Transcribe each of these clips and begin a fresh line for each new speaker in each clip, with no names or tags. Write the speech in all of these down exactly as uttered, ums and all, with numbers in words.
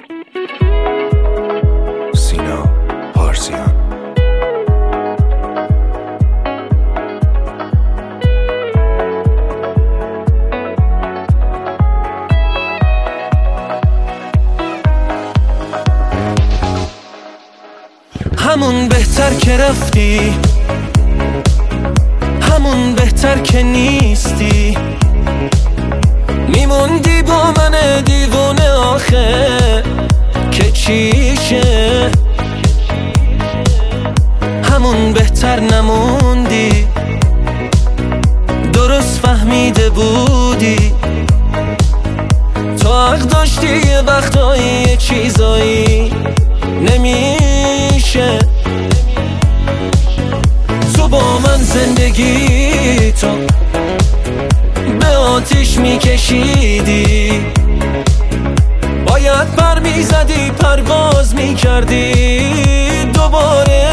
سینا پارسیان.
همون بهتر که رفتی، همون بهتر که نیستی، میموندی با من دیوونه آخه که چیشه. همون بهتر نموندی، درست فهمیده بودی، تو حق داشتی یه وقتایی یه چیزایی نمیشه. تو با من زندگی تو به آتیش میکشیدی، باید پر میزدی پرواز میکردی دوباره.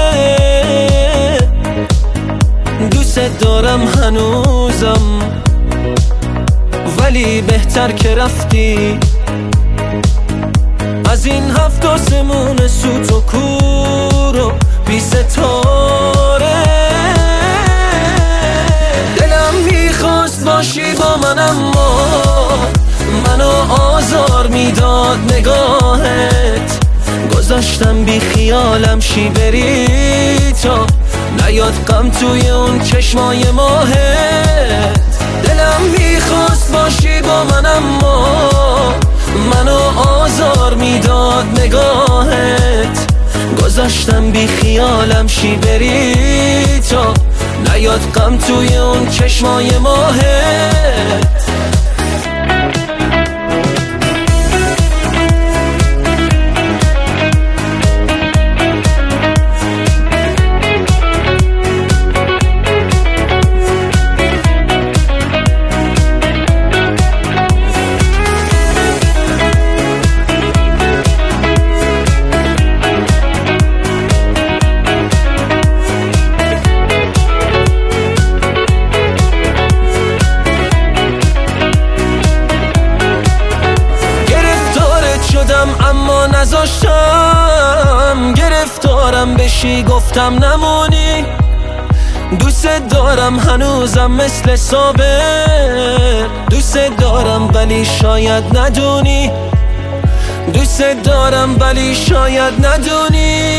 دوست دارم هنوزم، ولی بهتر که رفتی. از این هفت آسمون سوت و کور و بی ستاره، دلم میخواست باشی با من اما منو آزار میداد نگاهت. گذاشتم بی خیالم شی بری تا نیاد غم توی اون چشمای ماهت. دلم میخواست باشی با من اما منو آزار میداد نگاهت. گذاشتم بی خیالم شی بری تا نیاد غم توی اون چشمای ماهت. اما نذاشتم گرفتارم بشی، گفتم نمونی. دوست دارم هنوزم مثل صابر، دوست دارم ولی شاید ندونی. دوست دارم ولی شاید ندونی.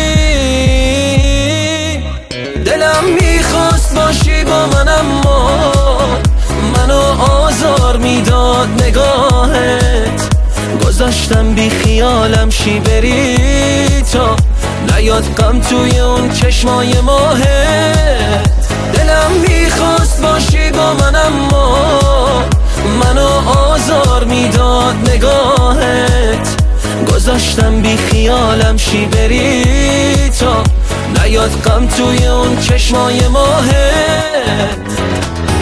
دلم میخواست باشی با من اما منو آزار میداد نگاهت. گذاشتم بی خیالم شی بری تا نیاد غم توی اون چشمای ماهت. دلم میخواست باشی با من اما منو آزار میداد نگاهت. گذاشتم بی خیالم شی بری تا نیاد غم توی اون چشمای ماهت.